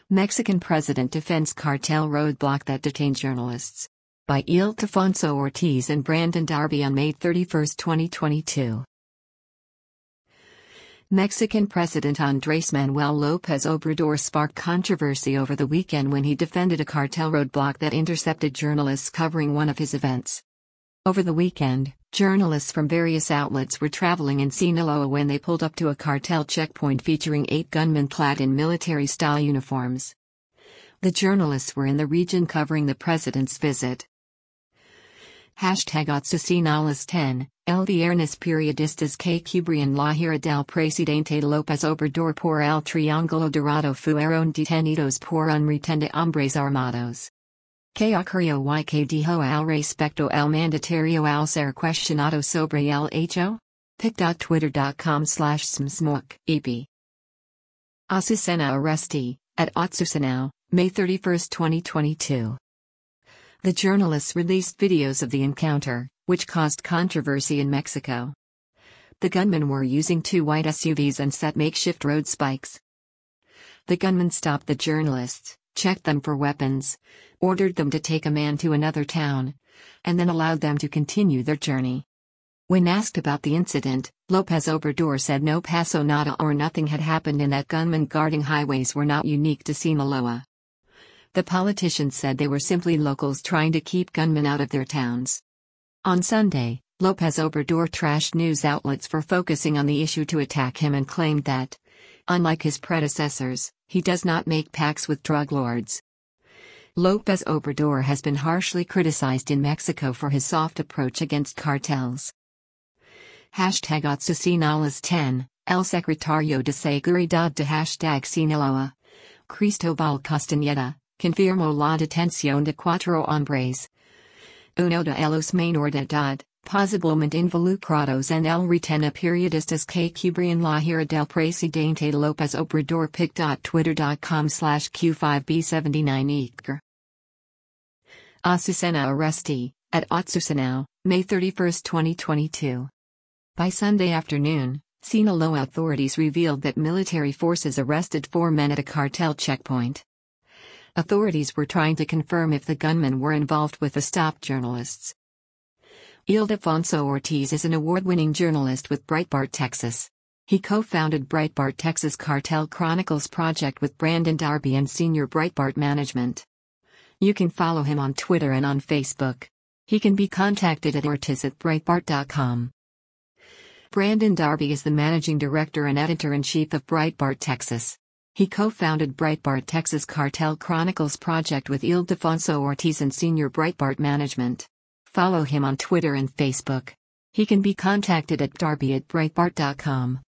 Mexican president defends cartel roadblock that detained journalists. By Ildefonso Ortiz and Brandon Darby on May 31, 2022. Mexican President Andrés Manuel López Obrador sparked controversy over the weekend when he defended a cartel roadblock that intercepted journalists covering one of his events. Over the weekend, journalists from various outlets were traveling in Sinaloa when they pulled up to a cartel checkpoint featuring 8 gunmen clad in military-style uniforms. The journalists were in the region covering the president's visit. #Azucenalas 10, el viernes periodistas que cubrían la gira del presidente López Obrador por el Triángulo Dorado fueron detenidos por un retén de hombres armados. ¿Qué ocurrió y qué dijo al respecto el mandatario al ser cuestionado sobre el hecho? pic.twitter.com/smsmook, EP. Azucena Arresti, at Azucenao, May 31, 2022. The journalists released videos of the encounter, which caused controversy in Mexico. The gunmen were using 2 white SUVs and set makeshift road spikes. The gunmen stopped the journalists, checked them for weapons, ordered them to take a man to another town, and then allowed them to continue their journey. When asked about the incident, López Obrador said no pasó nada or nothing had happened and that gunmen guarding highways were not unique to Sinaloa. The politician said they were simply locals trying to keep gunmen out of their towns. On Sunday, López Obrador trashed news outlets for focusing on the issue to attack him and claimed that, unlike his predecessors, he does not make pacts with drug lords. López Obrador has been harshly criticized in Mexico for his soft approach against cartels. #Azucenalas 10, el secretario de Seguridad de #Sinaloa, Cristobal Castañeda, confirmó la detención de 4 hombres. Uno de ellos menor de edad, posiblemente involucrados en el retén a periodistas que cubrían la gira del presidente López Obrador. pic.twitter.com/q5b79eager. Azucena Arresti, at Azucenao, May 31, 2022. By Sunday afternoon, Sinaloa authorities revealed that military forces arrested 4 men at a cartel checkpoint. Authorities were trying to confirm if the gunmen were involved with the stopped journalists. Ildefonso Ortiz is an award-winning journalist with Breitbart Texas. He co-founded Breitbart Texas Cartel Chronicles project with Brandon Darby and senior Breitbart management. You can follow him on Twitter and on Facebook. He can be contacted at ortiz@breitbart.com. Brandon Darby is the managing director and editor-in-chief of Breitbart Texas. He co-founded Breitbart Texas Cartel Chronicles project with Ildefonso Ortiz and senior Breitbart management. Follow him on Twitter and Facebook. He can be contacted at darby@breitbart.com.